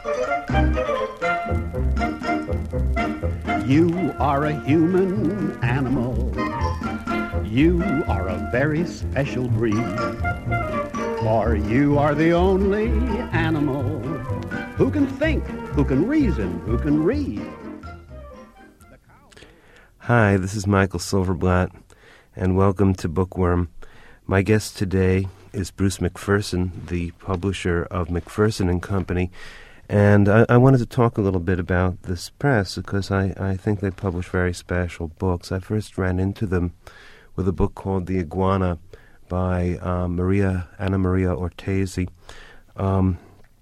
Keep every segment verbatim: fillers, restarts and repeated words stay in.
You are a human animal. You are a very special breed. For you are the only animal who can think, who can reason, who can read. Hi, this is Michael Silverblatt, and welcome to Bookworm. My guest today is Bruce McPherson, the publisher of McPherson and Company, and I, I wanted to talk a little bit about this press because I, I think they publish very special books. I first ran into them with a book called The Iguana by uh, Maria Anna Maria Ortesi. Um,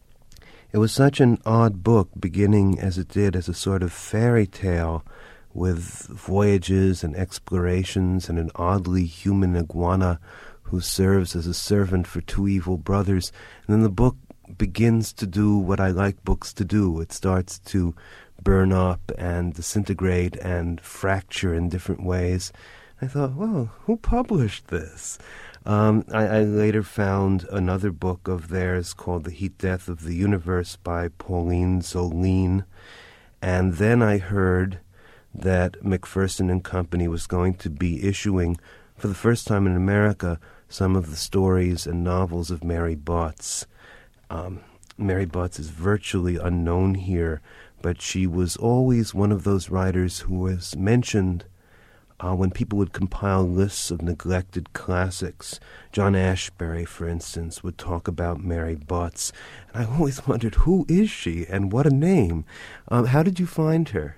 it was such an odd book, beginning as it did as a sort of fairy tale with voyages and explorations and an oddly human iguana who serves as a servant for two evil brothers. And then the book begins to do what I like books to do. It starts to burn up and disintegrate and fracture in different ways. I thought, well, who published this? Um, I, I later found another book of theirs called The Heat Death of the Universe by Pauline Zoline. And then I heard that McPherson and Company was going to be issuing, for the first time in America, some of the stories and novels of Mary Botts. Um, Mary Botts is virtually unknown here, but she was always one of those writers who was mentioned Uh, when people would compile lists of neglected classics. John Ashbery, for instance, would talk about Mary Botts. And I always wondered, who is she and what a name? Um, how did you find her?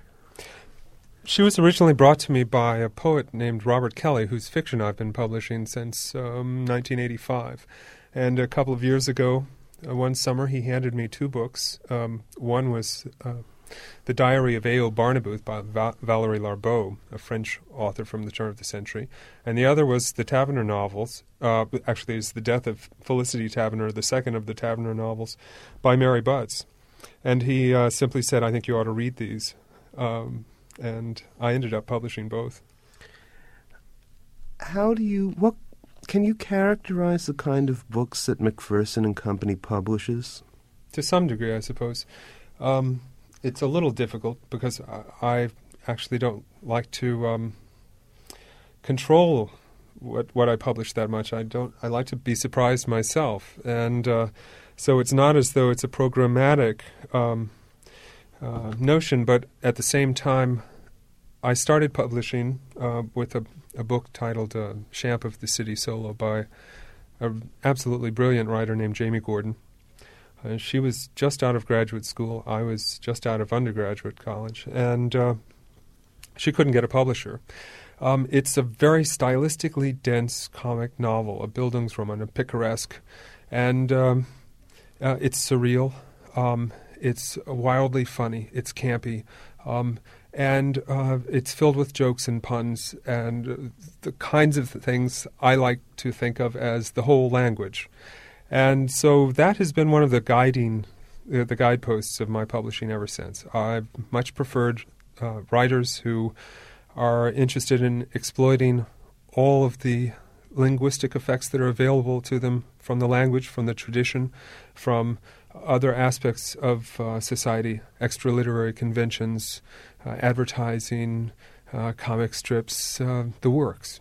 She was originally brought to me by a poet named Robert Kelly, whose fiction I've been publishing since um, nineteen eighty-five. And a couple of years ago, uh, one summer, he handed me two books. Um, one was Uh, The Diary of A O Barnabooth by Va- Valérie Larbaud, a French author from the turn of the century. And the other was the Taverner novels. Uh, actually, it's The Death of Felicity Taverner, the second of the Taverner novels, by Mary Botts. And he uh, simply said, I think you ought to read these. Um, and I ended up publishing both. How do you, what, can you characterize the kind of books that McPherson and Company publishes? To some degree, I suppose. Um... It's a little difficult because I, I actually don't like to um, control what what I publish that much. I don't. I like to be surprised myself, and uh, so it's not as though it's a programmatic um, uh, notion. But at the same time, I started publishing uh, with a, a book titled uh, "Champ of the City Solo" by an absolutely brilliant writer named Jamie Gordon. Uh, she was just out of graduate school. I was just out of undergraduate college. And uh, she couldn't get a publisher. Um, it's a very stylistically dense comic novel, a Bildungsroman, a picaresque. And um, uh, it's surreal. Um, it's wildly funny. It's campy. Um, and uh, it's filled with jokes and puns and uh, the kinds of things I like to think of as the whole language. And so that has been one of the guiding, uh, the guideposts of my publishing ever since. I've much preferred uh, writers who are interested in exploiting all of the linguistic effects that are available to them from the language, from the tradition, from other aspects of uh, society, extra-literary conventions, uh, advertising, uh, comic strips, uh, the works.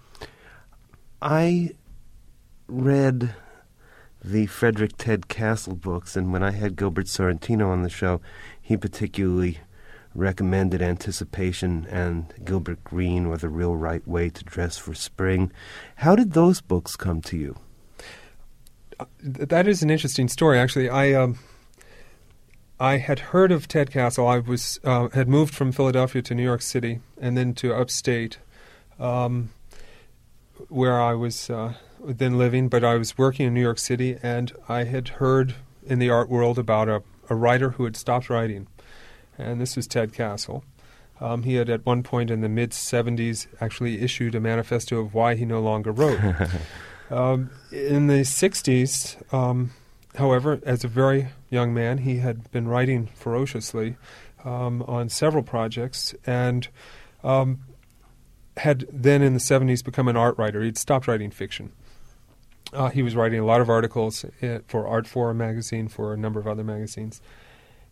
I read the Frederick Ted Castle books, and when I had Gilbert Sorrentino on the show, he particularly recommended Anticipation and Gilbert Green or The Real Right Way to Dress for Spring. How did those books come to you? Uh, that is an interesting story, actually. I um, I had heard of Ted Castle. I was uh, had moved from Philadelphia to New York City and then to upstate, um, where I was Uh, then living, but I was working in New York City, and I had heard in the art world about a, a writer who had stopped writing, and this was Ted Castle. Um, he had at one point in the mid-seventies actually issued a manifesto of why he no longer wrote. um, in the sixties, um, however, as a very young man, he had been writing ferociously um, on several projects, and um, had then in the seventies become an art writer. He'd stopped writing fiction. Uh, he was writing a lot of articles for Art Forum magazine, for a number of other magazines.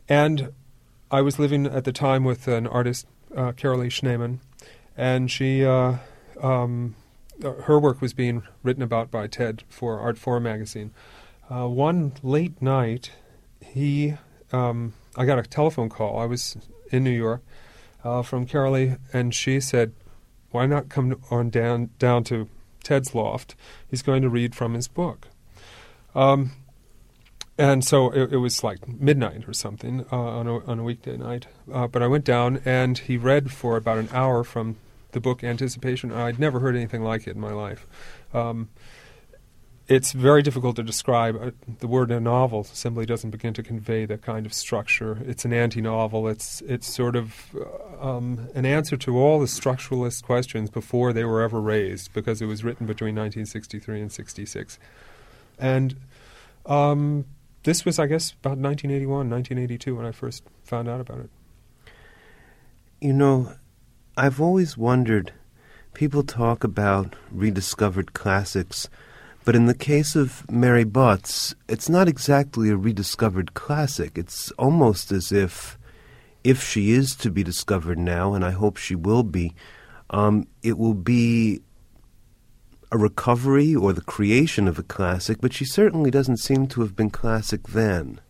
and I was living at the time with an artist, uh, Carolee Schneemann, and she, uh, um, her work was being written about by Ted for Art Forum magazine. Uh, one late night, he, um, I got a telephone call. I was in New York uh, from Carolee, and she said, "Why not come on down down to Ted's loft? He's going to read from his book." Um, and so it, it was like midnight or something uh, on a on a weekday night. Uh, but I went down, and he read for about an hour from the book Anticipation. I'd never heard anything like it in my life. Um, It's very difficult to describe. Uh, the word a novel simply doesn't begin to convey that kind of structure. It's an anti-novel. It's it's sort of uh, um, an answer to all the structuralist questions before they were ever raised, because it was written between nineteen sixty-three and sixty-six. And um, this was, I guess, about nineteen eighty-one, nineteen eighty-two when I first found out about it. You know, I've always wondered, people talk about rediscovered classics, but in the case of Mary Butts, it's not exactly a rediscovered classic. It's almost as if, if she is to be discovered now, and I hope she will be, um, it will be a recovery or the creation of a classic, but she certainly doesn't seem to have been classic then.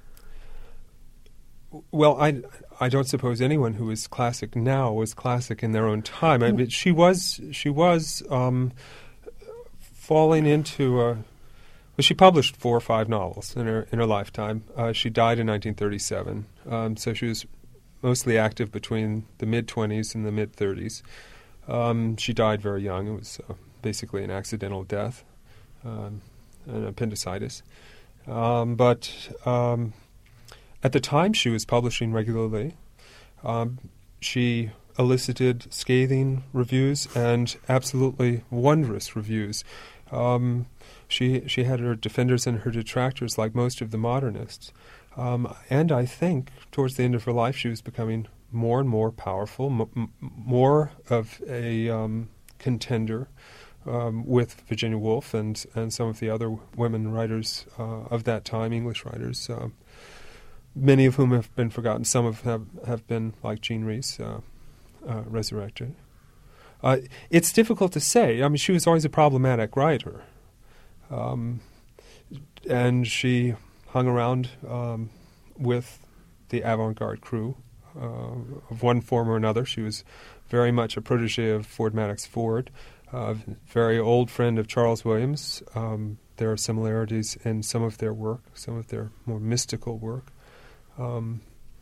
Well, I, I don't suppose anyone who is classic now was classic in their own time. I mean, she was she was um, falling into a. Well, she published four or five novels in her in her lifetime. Uh, she died in nineteen thirty-seven, um, so she was mostly active between the mid twenties and the mid thirties. Um, she died very young. It was uh, basically an accidental death, um, an appendicitis. Um, but um, at the time she was publishing regularly, um, she elicited scathing reviews and absolutely wondrous reviews. Um, she she had her defenders and her detractors, like most of the modernists. Um, and I think towards the end of her life she was becoming more and more powerful, m- m- more of a um, contender um, with Virginia Woolf and, and some of the other women writers uh, of that time, English writers, uh, many of whom have been forgotten. Some of have, have been, like Jean Rhys, uh, uh, resurrected. Uh, it's difficult to say. I mean, she was always a problematic writer. Um, and she hung around um, with the avant-garde crew uh, of one form or another. She was very much a protege of Ford Madox Ford, a uh, very old friend of Charles Williams. Um, there are similarities in some of their work, some of their more mystical work. Um,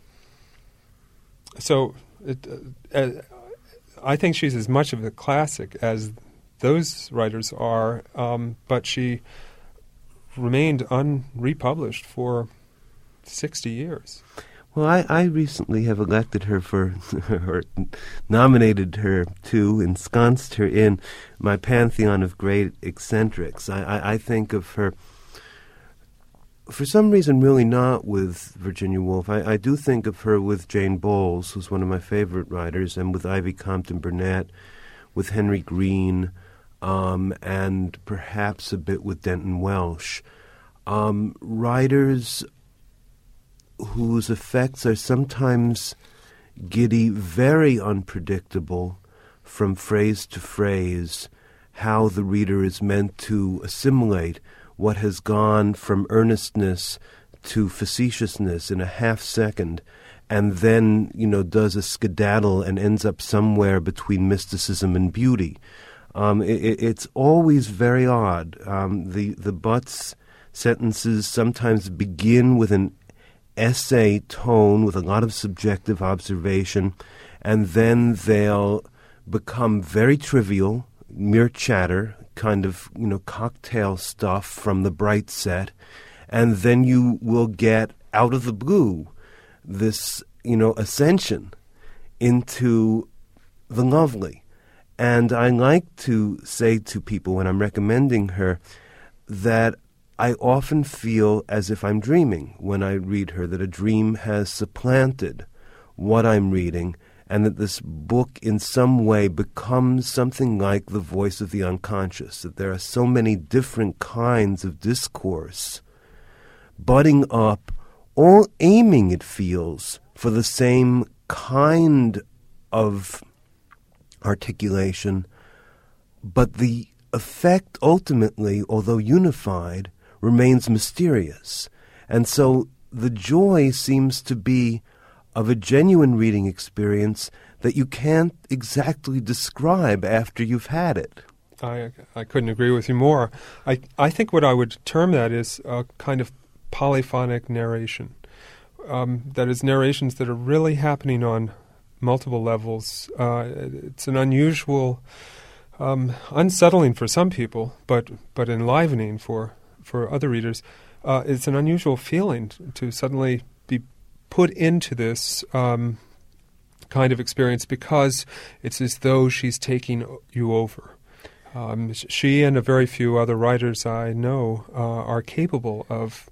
so it, uh, uh, I think she's as much of a classic as those writers are, um, but she remained unrepublished for sixty years. Well, I, I recently have elected her for, or nominated her to, ensconced her in my pantheon of great eccentrics. I, I, I think of her, for some reason, really not with Virginia Woolf. I, I do think of her with Jane Bowles, who's one of my favorite writers, and with Ivy Compton Burnett, with Henry Green, um, and perhaps a bit with Denton Welsh. Um, writers whose effects are sometimes giddy, very unpredictable from phrase to phrase, how the reader is meant to assimilate what has gone from earnestness to facetiousness in a half second, and then, you know, does a skedaddle and ends up somewhere between mysticism and beauty. Um, it, it's always very odd. Um, the, the Butts sentences sometimes begin with an essay tone with a lot of subjective observation, and then they'll become very trivial, mere chatter, kind of, you know, cocktail stuff from the bright set, and then you will get out of the blue this, you know, ascension into the lovely. And I like to say to people when I'm recommending her that I often feel as if I'm dreaming when I read her, that a dream has supplanted what I'm reading, and that this book in some way becomes something like the voice of the unconscious, that there are so many different kinds of discourse budding up all aiming, it feels, for the same kind of articulation, but the effect ultimately, although unified, remains mysterious. And so the joy seems to be of a genuine reading experience that you can't exactly describe after you've had it. I I couldn't agree with you more. I, I think what I would term that is a kind of polyphonic narration. Um, that is, narrations that are really happening on multiple levels. Uh, it's an unusual, um, unsettling for some people, but but enlivening for, for other readers. Uh, it's an unusual feeling t- to suddenly be put into this um, kind of experience because it's as though she's taking you over. Um, she and a very few other writers I know uh, are capable of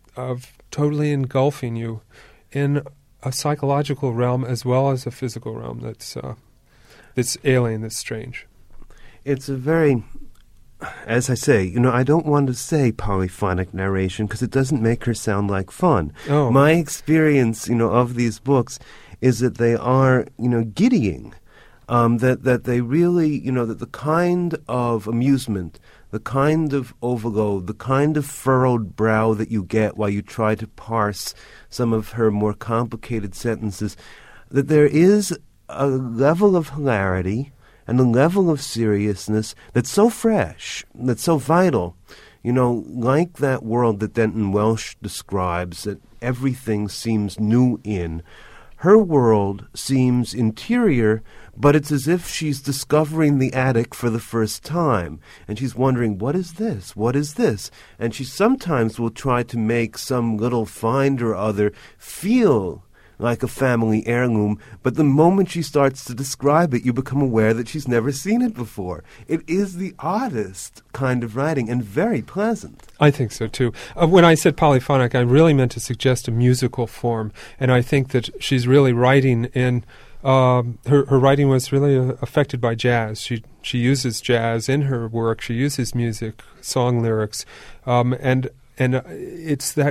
of totally engulfing you in a psychological realm as well as a physical realm that's uh, that's alien, that's strange. It's a very, as I say, you know, I don't want to say polyphonic narration because it doesn't make her sound like fun. Oh. My experience, you know, of these books is that they are, you know, giddying. Um, that, that they really, you know, that the kind of amusement, the kind of overload, the kind of furrowed brow that you get while you try to parse some of her more complicated sentences, that there is a level of hilarity and a level of seriousness that's so fresh, that's so vital. You know, like that world that Denton Welsh describes, that everything seems new in. Her world seems interior, but it's as if she's discovering the attic for the first time. And she's wondering, what is this? What is this? And she sometimes will try to make some little find or other feel like a family heirloom, but the moment she starts to describe it, you become aware that she's never seen it before. It is the oddest kind of writing and very pleasant. I think so, too. Uh, when I said polyphonic, I really meant to suggest a musical form, and I think that she's really writing in... Um, her, her writing was really uh, affected by jazz. She she uses jazz in her work. She uses music, song lyrics, um, and and uh, it's that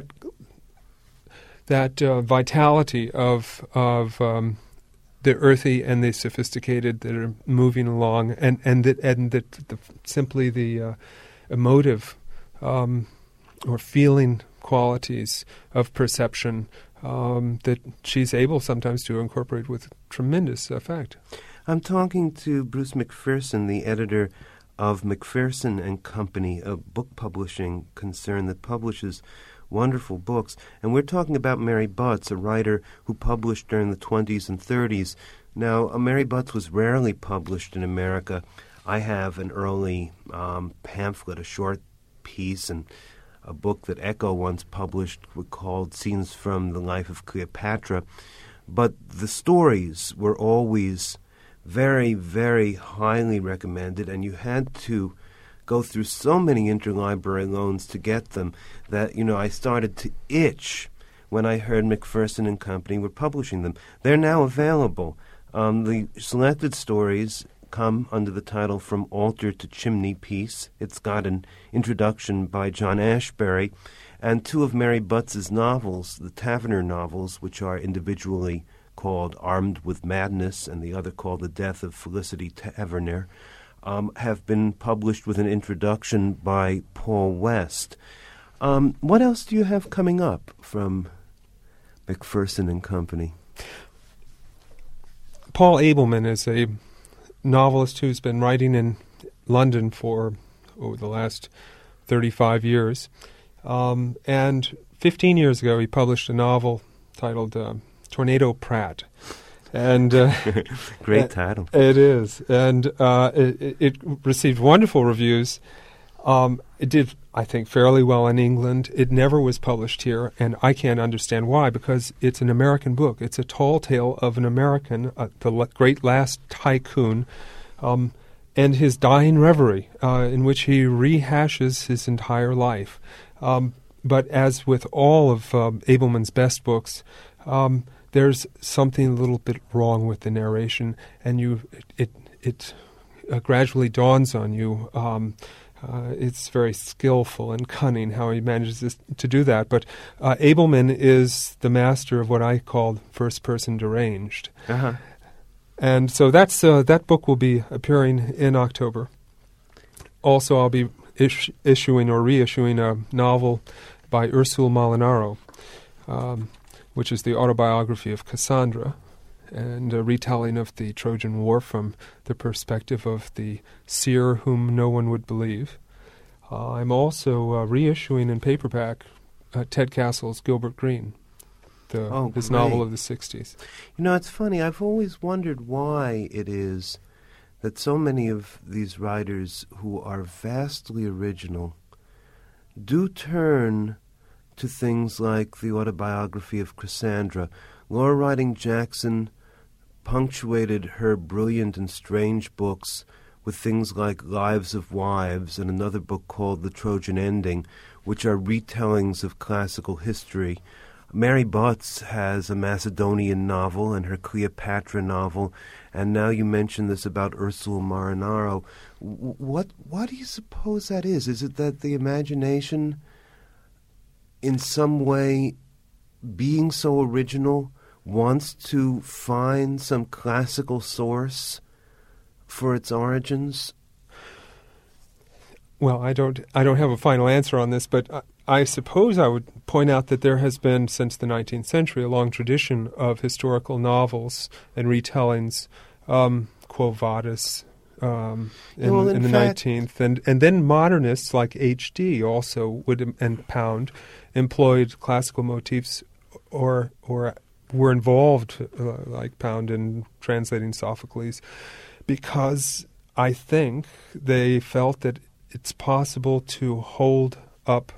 that uh, vitality of of um, the earthy and the sophisticated that are moving along, and and that and that the, simply the uh, emotive um, or feeling qualities of perception um, that she's able sometimes to incorporate with tremendous effect. I'm talking to Bruce McPherson, the editor of McPherson and Company, a book publishing concern that publishes wonderful books. And we're talking about Mary Butts, a writer who published during the twenties and thirties. Now, uh, Mary Butts was rarely published in America. I have an early um, pamphlet, a short piece, and a book that Echo once published called Scenes from the Life of Cleopatra. But the stories were always very, very highly recommended, and you had to go through so many interlibrary loans to get them that, you know, I started to itch when I heard McPherson and Company were publishing them. They're now available. Um, the selected stories come under the title From Altar to Chimney Piece. It's got an introduction by John Ashbery, and two of Mary Butts' novels, the Taverner novels, which are individually called Armed with Madness and the other called The Death of Felicity Taverner, um, have been published with an introduction by Paul West. Um, what else do you have coming up from McPherson and Company? Paul Abelman is a novelist who's been writing in London for oh, the last thirty-five years. Um, and fifteen years ago, he published a novel titled uh, Tornado Pratt. And uh, Great title. It is. And uh, it, it received wonderful reviews. Um, it did, I think, fairly well in England. It never was published here, and I can't understand why, because it's an American book. It's a tall tale of an American, uh, the le- great last tycoon, um, and his dying reverie, uh, in which he rehashes his entire life. Um, but as with all of um, Abelman's best books, um, there's something a little bit wrong with the narration, and you it it, it uh, gradually dawns on you um, Uh, it's very skillful and cunning how he manages this, to do that. But uh, Abelman is the master of what I call first-person deranged. Uh-huh. And so that's uh, that book will be appearing in October. Also, I'll be is- issuing or reissuing a novel by Ursul Molinaro, um, which is the autobiography of Cassandra, and a retelling of the Trojan War from the perspective of the seer whom no one would believe. Uh, I'm also uh, reissuing in paperback uh, Ted Castle's Gilbert Green, the, oh, his great. novel of the sixties. You know, it's funny. I've always wondered why it is that so many of these writers who are vastly original do turn to things like the autobiography of Cassandra. Laura Riding Jackson punctuated her brilliant and strange books with things like Lives of Wives and another book called The Trojan Ending, which are retellings of classical history. Mary Butts has a Macedonian novel and her Cleopatra novel, and now you mentioned this about Ursul Molinaro. What, what do you suppose that is? Is it that the imagination, in some way, being so original, wants to find some classical source for its origins? Well, I don't I don't have a final answer on this, but I, I suppose I would point out that there has been, since the nineteenth century, a long tradition of historical novels and retellings, um, Quo Vadis, um, in, well, in in the fact, nineteenth. And, and then modernists like H D also would, and Pound, employed classical motifs or or were involved, uh, like Pound, in translating Sophocles, because I think they felt that it's possible to hold up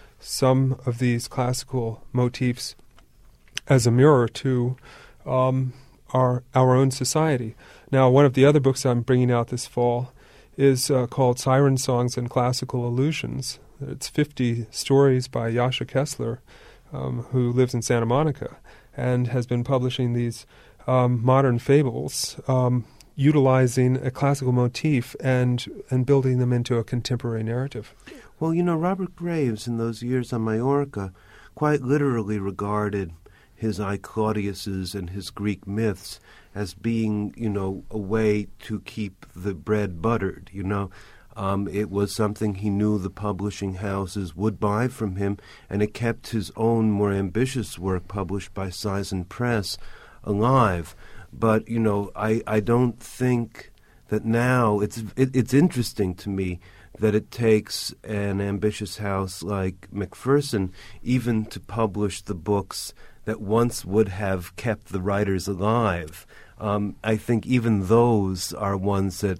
some of these classical motifs as a mirror to um, our our own society. Now, one of the other books I'm bringing out this fall is uh, called Siren Songs and Classical Illusions. It's fifty stories by Yasha Kessler, um, who lives in Santa Monica, and has been publishing these um, modern fables, um, utilizing a classical motif and and building them into a contemporary narrative. Well, you know, Robert Graves, in those years on Majorca, quite literally regarded his I Claudiuses and his Greek myths as being, you know, a way to keep the bread buttered, you know. Um, it was something he knew the publishing houses would buy from him, and it kept his own more ambitious work published by Sison Press alive. But, you know, I, I don't think that now, it's it, it's interesting to me that it takes an ambitious house like Macpherson even to publish the books that once would have kept the writers alive. Um, I think even those are ones that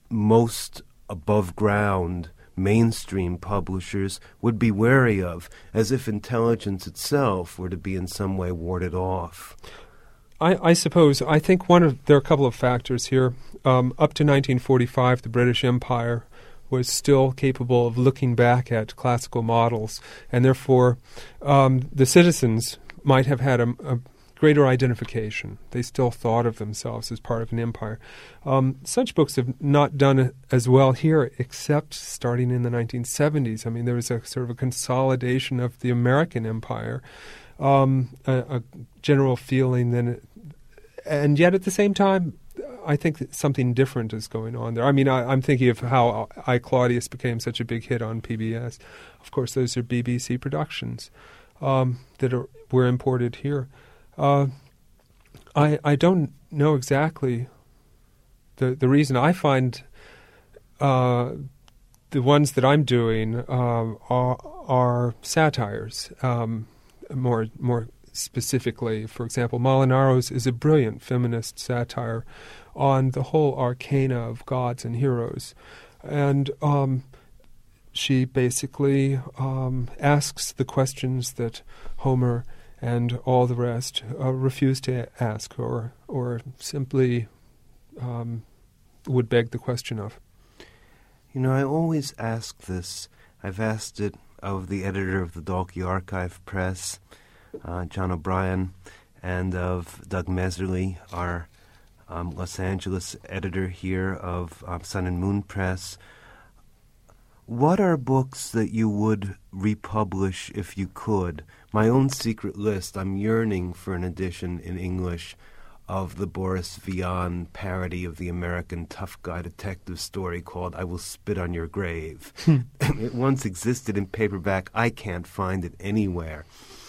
most above-ground mainstream publishers would be wary of, as if intelligence itself were to be in some way warded off. I, I suppose, I think one of, there are a couple of factors here. Um, up to nineteen forty-five, the British Empire was still capable of looking back at classical models, and therefore um, the citizens might have had a, a greater identification. They still thought of themselves as part of an empire. Um, such books have not done as well here, except starting in the nineteen seventies. I mean, there was a sort of a consolidation of the American empire, um, a, a general feeling that, it, and yet at the same time, I think that something different is going on there. I mean, I, I'm thinking of how I, Claudius became such a big hit on P B S. Of course, those are B B C productions um, that are, were imported here. Uh, I I don't know exactly the the reason. I find uh, the ones that I'm doing um, are are satires. Um, more more specifically, for example, Molinaro's is a brilliant feminist satire on the whole arcana of gods and heroes, and um, she basically um, asks the questions that Homer and all the rest uh, refuse to ask, or or simply um, would beg the question of. You know, I always ask this. I've asked it of the editor of the Dalkey Archive Press, uh, John O'Brien, and of Doug Meserly, our um, Los Angeles editor here of um, Sun and Moon Press. what are books that you would republish if you could? My own secret list, I'm yearning for an edition in English of the Boris Vian parody of the American tough guy detective story called I Will Spit on Your Grave. It once existed in paperback. I can't find it anywhere.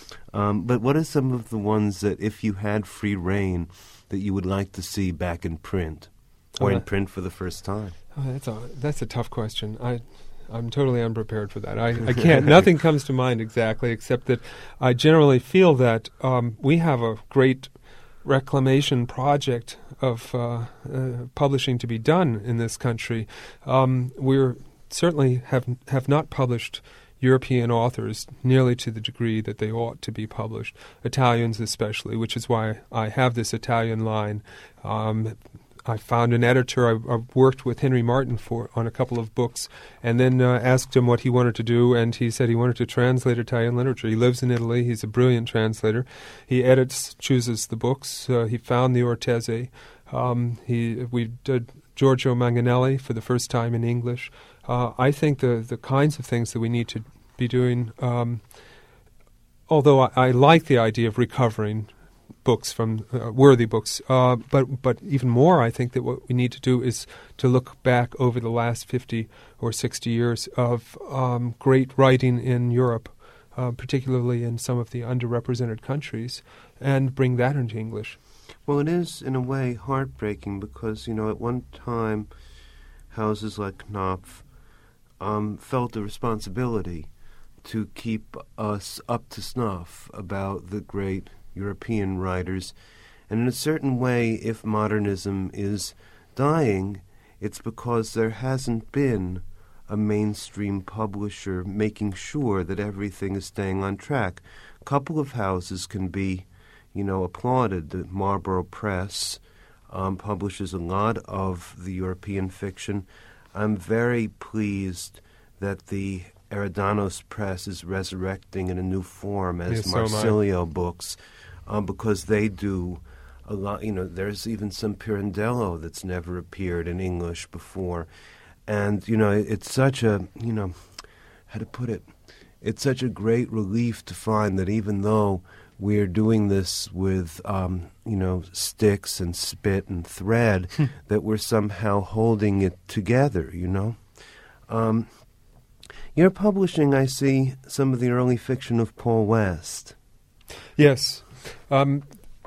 Um, but what are some of the ones that, if you had free reign, that you would like to see back in print, or Oh, in that- print for the first time? Oh, that's a that's a tough question. I I'm totally unprepared for that. I, I can't. Nothing comes to mind exactly, except that I generally feel that um, we have a great reclamation project of uh, uh, publishing to be done in this country. Um, we're certainly have have not published European authors nearly to the degree that they ought to be published, Italians especially, which is why I have this Italian line. Um, I found an editor. I, I worked with Henry Martin for on a couple of books, and then uh, asked him what he wanted to do, and he said he wanted to translate Italian literature. He lives in Italy. He's a brilliant translator. He edits, chooses the books. Uh, he found the Ortese. Um, he we did Giorgio Manganelli for the first time in English. Uh, I think the the kinds of things that we need to be doing, um, although I, I like the idea of recovering books from uh, worthy books, uh, but but even more, I think that what we need to do is to look back over the last fifty or sixty years of um, great writing in Europe, uh, particularly in some of the underrepresented countries, and bring that into English. Well, it is, in a way, heartbreaking because, you know, at one time, houses like Knopf um, felt a responsibility to keep us up to snuff about the great European writers. And in a certain way, if modernism is dying, it's because there hasn't been a mainstream publisher making sure that everything is staying on track. A couple of houses can be, you know, applauded. The Marlborough Press um, publishes a lot of the European fiction. I'm very pleased that the Eridanos Press is resurrecting in a new form as Yes, so am I. Marsilio books, um, because they do a lot. You know, there's even some Pirandello that's never appeared in English before. And, you know, it, it's such a, you know, how to put it, it's such a great relief to find that even though we're doing this with, um, you know, sticks and spit and thread, that we're somehow holding it together, you know. Um, you're publishing, I see, some of the early fiction of Paul West. Yes. Um,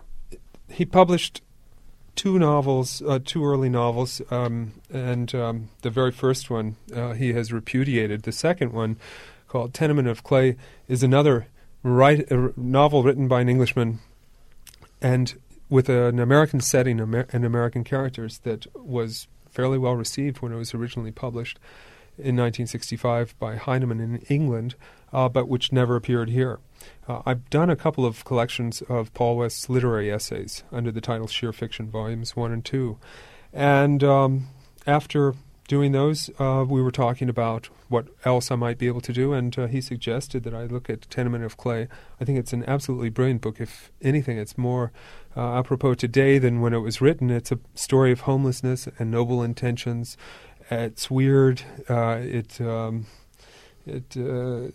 he published two novels, uh, two early novels, um, and um, the very first one uh, he has repudiated. The second one, called Tenement of Clay, is another write, a novel written by an Englishman and with an American setting Amer- and American characters that was fairly well received when it was originally published in nineteen sixty-five by Heinemann in England, uh, but which never appeared here. Uh, I've done a couple of collections of Paul West's literary essays under the title Sheer Fiction, Volumes one and two. And um, after doing those, uh, we were talking about what else I might be able to do, and uh, he suggested that I look at Tenement of Clay. I think it's an absolutely brilliant book. If anything, it's more uh, apropos today than when it was written. It's a story of homelessness and noble intentions. It's weird. Uh, it um, it uh,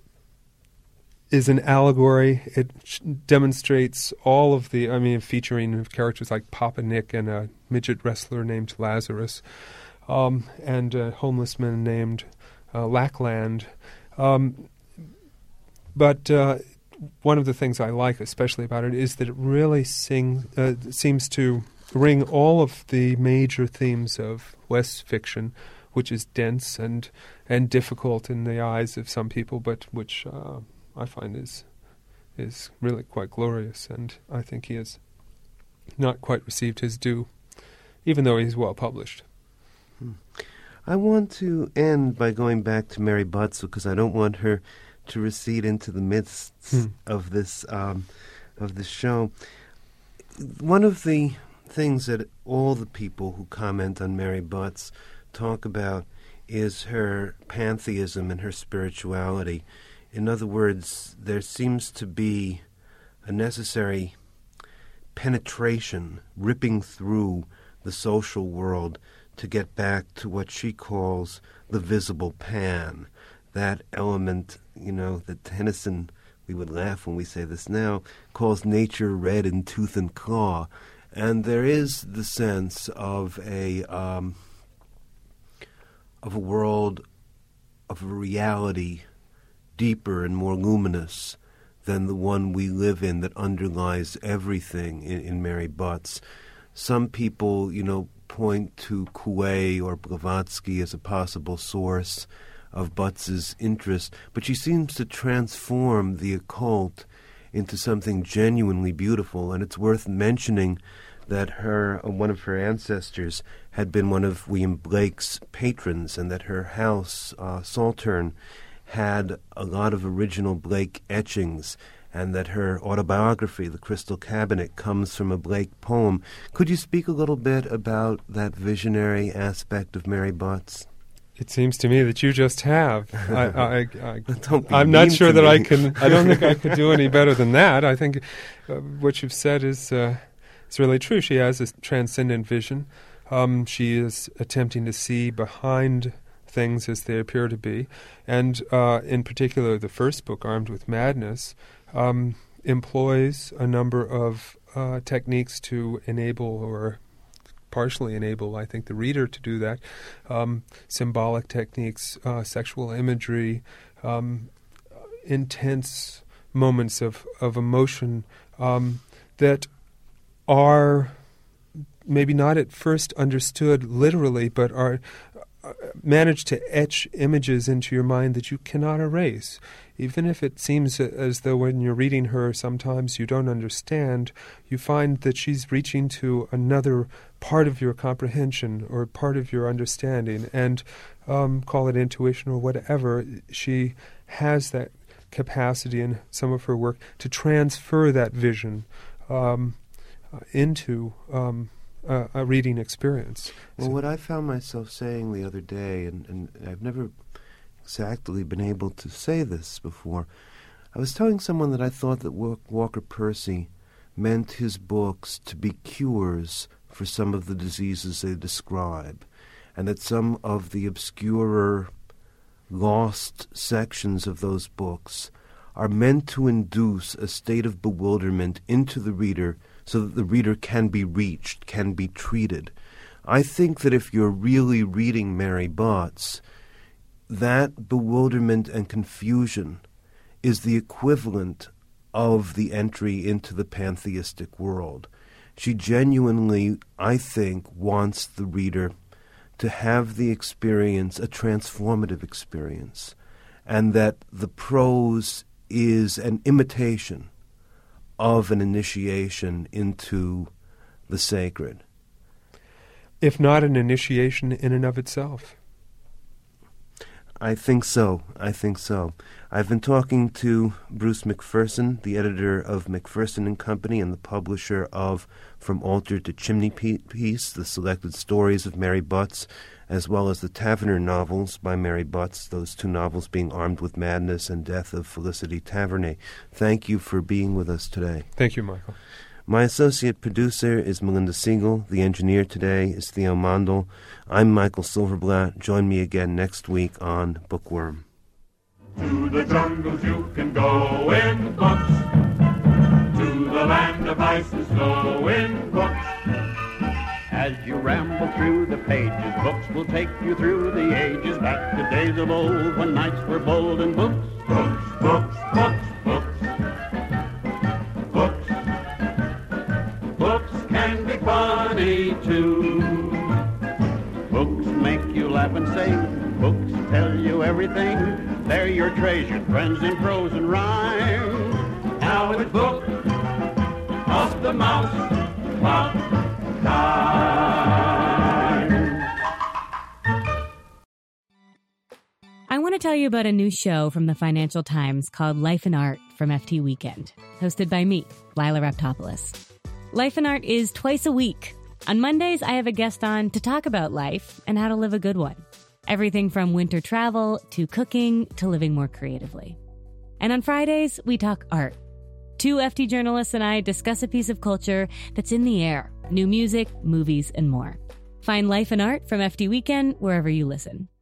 is an allegory. It sh- demonstrates all of the, I mean, featuring characters like Papa Nick and a midget wrestler named Lazarus, um, and a homeless man named uh, Lackland. Um, but uh, one of the things I like especially about it is that it really sing, uh, seems to ring all of the major themes of West's fiction, which is dense and and difficult in the eyes of some people, but which uh, I find is is really quite glorious, and I think he has not quite received his due, even though he's well published. Hmm. I want to end by going back to Mary Butzel because I don't want her to recede into the midst hmm. of this um, of this show. One of the things that all the people who comment on Mary Butz talk about is her pantheism and her spirituality. In other words, there seems to be a necessary penetration, ripping through the social world to get back to what she calls the visible pan, that element, you know, that Tennyson, we would laugh when we say this now, calls nature red in tooth and claw. And there is the sense of a um, of a world, of a reality deeper and more luminous than the one we live in that underlies everything in, in Mary Butts. Some people, you know, point to Coué or Blavatsky as a possible source of Butts's interest, but she seems to transform the occult into something genuinely beautiful, and it's worth mentioning that her one of her ancestors had been one of William Blake's patrons, and that her house, uh, Saltern, had a lot of original Blake etchings, and that her autobiography, The Crystal Cabinet, comes from a Blake poem. Could you speak a little bit about that visionary aspect of Mary Butts? It seems to me that you just have. I, I, I, don't be I'm not mean sure to that me. I can. I don't think I could do any better than that. I think uh, what you've said is uh, is really true. She has this transcendent vision. Um, she is attempting to see behind things as they appear to be, and uh, in particular, the first book, Armed with Madness, um, employs a number of uh, techniques to enable or partially enable, I think, the reader to do that. Um, symbolic techniques, uh, sexual imagery, um, intense moments of, of emotion um, that are maybe not at first understood literally, but are uh, manage to etch images into your mind that you cannot erase. Even if it seems as though when you're reading her sometimes you don't understand, you find that she's reaching to another part of your comprehension or part of your understanding, and um, call it intuition or whatever. She has that capacity in some of her work to transfer that vision um, into um, a, a reading experience. Well, So- what I found myself saying the other day, and, and I've never exactly been able to say this before, I was telling someone that I thought that Walker Percy meant his books to be cures for some of the diseases they describe, and that some of the obscurer, lost sections of those books are meant to induce a state of bewilderment into the reader so that the reader can be reached, can be treated. I think that if you're really reading Mary Butts, that bewilderment and confusion is the equivalent of the entry into the pantheistic world. She genuinely, I think, wants the reader to have the experience, a transformative experience, and that the prose is an imitation of an initiation into the sacred. If not an initiation in and of itself. I think so. I think so. I've been talking to Bruce McPherson, the editor of McPherson and Company and the publisher of From Altar to Chimney Piece, the selected stories of Mary Butts, as well as the Taverner novels by Mary Butts, those two novels being Armed with Madness and Death of Felicity Taverner. Thank you for being with us today. Thank you, Michael. My associate producer is Melinda Siegel. The engineer today is Theo Mondel. I'm Michael Silverblatt. Join me again next week on Bookworm. To the jungles you can go in books. To the land of ice and snow in books. As you ramble through the pages, books will take you through the ages, back to days of old when knights were bold and books. Books, books, books, books. Books. Books can be funny too. Books make you laugh and sing. Books tell you everything. They're your treasured friends in prose and rhyme. Now it's Book of the Mouse Clock time. I want to tell you about a new show from the Financial Times called Life and Art from F T Weekend, hosted by me, Lila Raptopoulos. Life and Art is twice a week. On Mondays, I have a guest on to talk about life and how to live a good one. Everything from winter travel to cooking to living more creatively. And on Fridays, we talk art. Two F T journalists and I discuss a piece of culture that's in the air, new music, movies, and more. Find Life and Art from F T Weekend wherever you listen.